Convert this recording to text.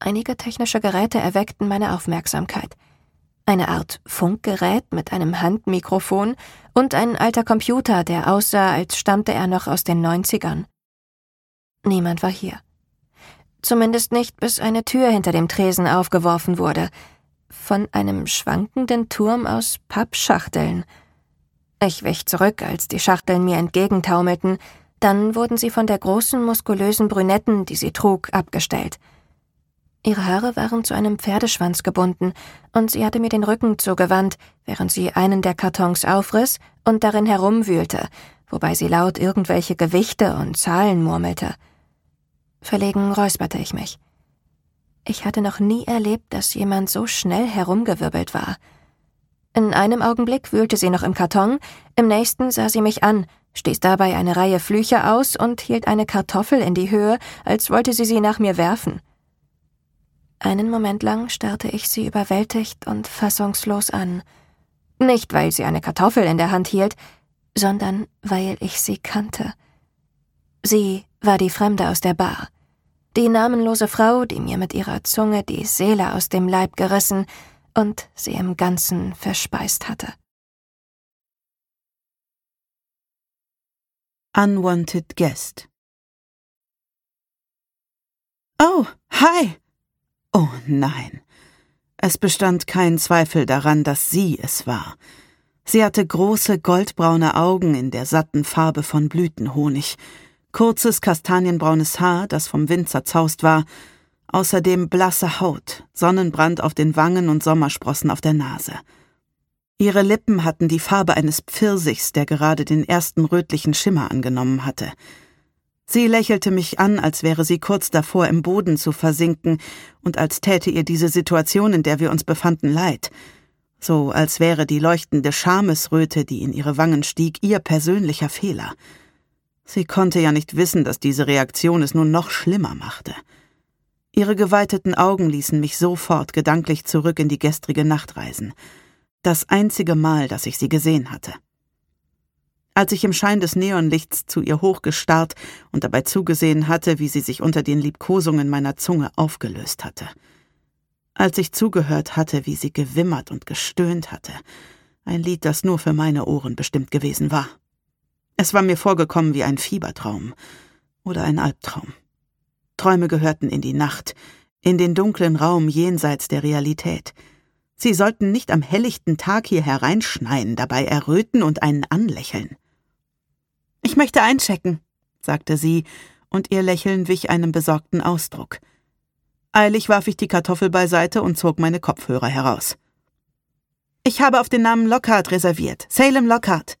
Einige technische Geräte erweckten meine Aufmerksamkeit. Eine Art Funkgerät mit einem Handmikrofon und ein alter Computer, der aussah, als stammte er noch aus den 90ern. Niemand war hier. Zumindest nicht, bis eine Tür hinter dem Tresen aufgeworfen wurde. Von einem schwankenden Turm aus Pappschachteln. Ich wich zurück, als die Schachteln mir entgegentaumelten. Dann wurden sie von der großen, muskulösen Brünetten, die sie trug, abgestellt. Ihre Haare waren zu einem Pferdeschwanz gebunden, und sie hatte mir den Rücken zugewandt, während sie einen der Kartons aufriss und darin herumwühlte, wobei sie laut irgendwelche Gewichte und Zahlen murmelte. Verlegen räusperte ich mich. Ich hatte noch nie erlebt, dass jemand so schnell herumgewirbelt war. In einem Augenblick wühlte sie noch im Karton, im nächsten sah sie mich an, stieß dabei eine Reihe Flüche aus und hielt eine Kartoffel in die Höhe, als wollte sie nach mir werfen. Einen Moment lang starrte ich sie überwältigt und fassungslos an. Nicht, weil sie eine Kartoffel in der Hand hielt, sondern weil ich sie kannte. Sie war die Fremde aus der Bar. Die namenlose Frau, die mir mit ihrer Zunge die Seele aus dem Leib gerissen und sie im Ganzen verspeist hatte. Unwanted Guest. Oh, hi! Oh nein, es bestand kein Zweifel daran, dass sie es war. Sie hatte große, goldbraune Augen in der satten Farbe von Blütenhonig, kurzes, kastanienbraunes Haar, das vom Wind zerzaust war, außerdem blasse Haut, Sonnenbrand auf den Wangen und Sommersprossen auf der Nase. Ihre Lippen hatten die Farbe eines Pfirsichs, der gerade den ersten rötlichen Schimmer angenommen hatte. Sie lächelte mich an, als wäre sie kurz davor, im Boden zu versinken und als täte ihr diese Situation, in der wir uns befanden, leid. So als wäre die leuchtende Schamesröte, die in ihre Wangen stieg, ihr persönlicher Fehler. Sie konnte ja nicht wissen, dass diese Reaktion es nun noch schlimmer machte. Ihre geweiteten Augen ließen mich sofort gedanklich zurück in die gestrige Nacht reisen. Das einzige Mal, dass ich sie gesehen hatte. Als ich im Schein des Neonlichts zu ihr hochgestarrt und dabei zugesehen hatte, wie sie sich unter den Liebkosungen meiner Zunge aufgelöst hatte. Als ich zugehört hatte, wie sie gewimmert und gestöhnt hatte. Ein Lied, das nur für meine Ohren bestimmt gewesen war. Es war mir vorgekommen wie ein Fiebertraum oder ein Albtraum. Träume gehörten in die Nacht, in den dunklen Raum jenseits der Realität. Sie sollten nicht am helllichten Tag hier hereinschneien, dabei erröten und einen anlächeln. »Ich möchte einchecken«, sagte sie, und ihr Lächeln wich einem besorgten Ausdruck. Eilig warf ich die Kartoffel beiseite und zog meine Kopfhörer heraus. »Ich habe auf den Namen Lockhart reserviert, Salem Lockhart.«